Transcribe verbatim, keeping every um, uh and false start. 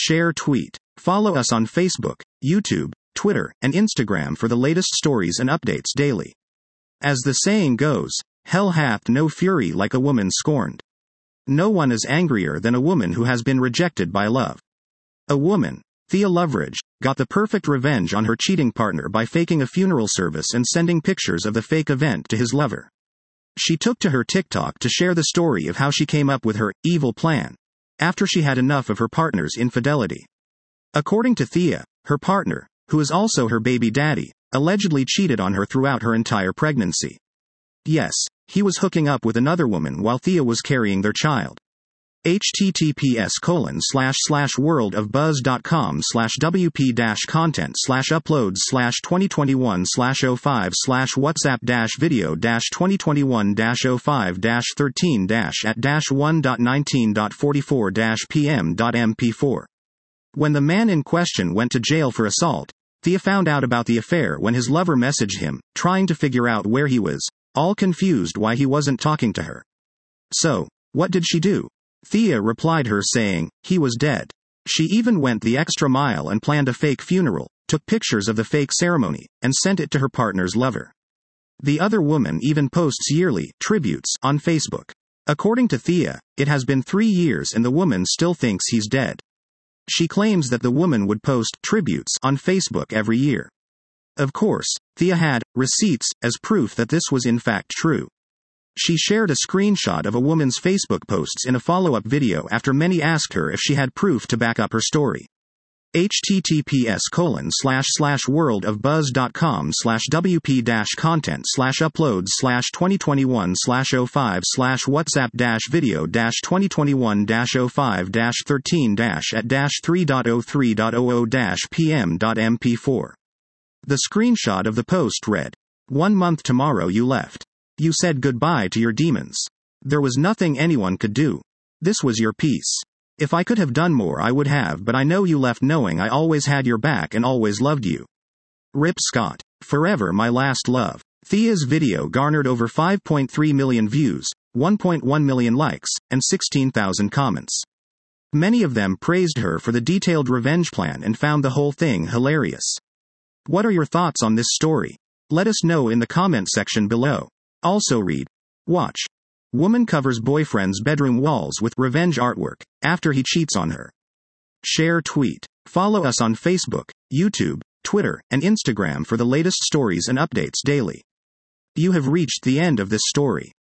share, tweet. Follow us on Facebook, YouTube, Twitter, and Instagram for the latest stories and updates daily. As the saying goes, hell hath no fury like a woman scorned. No one is angrier than a woman who has been rejected by love. A woman, Thea Loveridge, got the perfect revenge on her cheating partner by faking a funeral service and sending pictures of the fake event to his lover. She took to her TikTok to share the story of how she came up with her evil plan after she had enough of her partner's infidelity. According to Thea, her partner, who is also her baby daddy, allegedly cheated on her throughout her entire pregnancy. Yes, he was hooking up with another woman while Thea was carrying their child. https colon slash slash worldofbuzz.com slash wp dash content slash uploads slash 2021 slash 05 slash whatsapp dash video dash 2021 dash 05 dash 13 dash at dash 1.19.44 dash pm dot m p four. When the man in question went to jail for assault, Thea found out about the affair when his lover messaged him, trying to figure out where he was, all confused why he wasn't talking to her. So, what did she do? Thea replied her saying, he was dead. She even went the extra mile and planned a fake funeral, took pictures of the fake ceremony, and sent it to her partner's lover. The other woman even posts yearly tributes on Facebook. According to Thea, it has been three years and the woman still thinks he's dead. She claims that the woman would post tributes on Facebook every year. Of course, Thea had receipts as proof that this was in fact true. She shared a screenshot of a woman's Facebook posts in a follow-up video after many asked her if she had proof to back up her story. https colon slash slash worldofbuzz.com slash wp dash content slash uploads slash 2021 slash 05 slash whatsapp dash video dash 2021 dash 05 dash 13 dash at dash 3.03.00 dash pm dot m p four. The screenshot of the post read, "One month tomorrow you left. You said goodbye to your demons. There was nothing anyone could do. This was your peace. If I could have done more I would have, but I know you left knowing I always had your back and always loved you. Rip Scott. Forever my last love." Thea's video garnered over five point three million views, one point one million likes, and sixteen thousand comments. Many of them praised her for the detailed revenge plan and found the whole thing hilarious. What are your thoughts on this story? Let us know in the comment section below. Also read, watch. Woman covers boyfriend's bedroom walls with revenge artwork after he cheats on her. Share, tweet. Follow us on Facebook, YouTube, Twitter, and Instagram for the latest stories and updates daily. You have reached the end of this story.